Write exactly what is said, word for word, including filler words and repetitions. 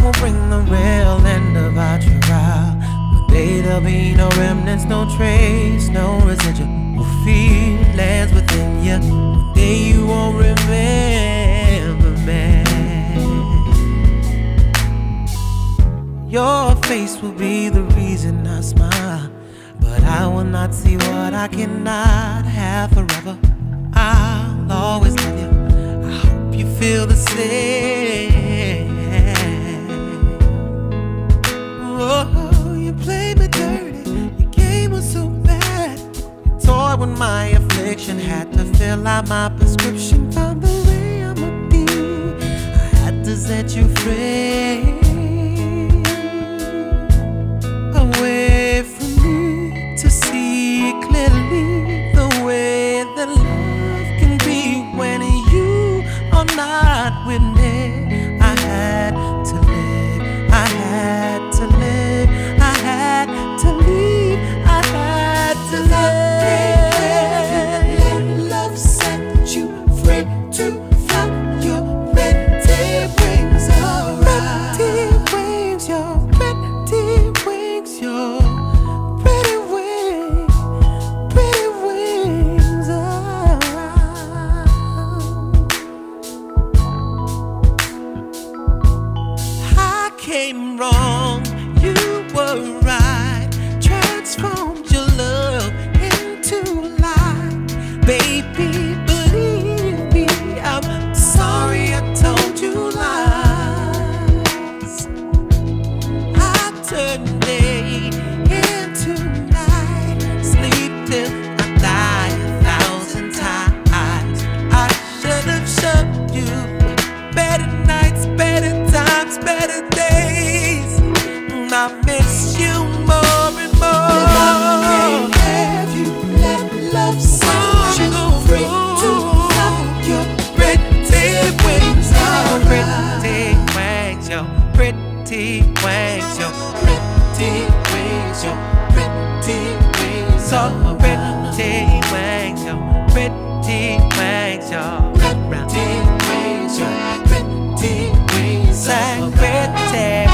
gon' bring the real end of our trial. One day there'll be no remnants, no trace, no residual feelings within you. One day you won't remember me. Your face will be the reason I smile, but I will not see what I cannot have forever. I'll always love you. I hope you feel the same. Oh, you played me dirty. Your game was so bad. You toyed with my affliction, had to fill out my prescription. Found the remedy. I had to set you free. Away from me to see clearly the way that love can be when you are not with me. I had to live, I had to live, I had to leave, I had to live. Let love set you free to fly your pretty wings around. Pretty wings, your pretty wings, your pretty wings, pretty wings around. I came wrong, you were right. Transformed your love into light. Baby, believe me, I'm sorry I told you lies. I turned day into night, sleep till I die a thousand times. I should have showed you better nights, better times, better days. I miss you more and more. Have you let love set you free to fly your pretty wings around? Pretty wings, your pretty wings, your pretty wings, your pretty wings, so pretty wings, your pretty wings, your pretty wings, your pretty wings, so pretty.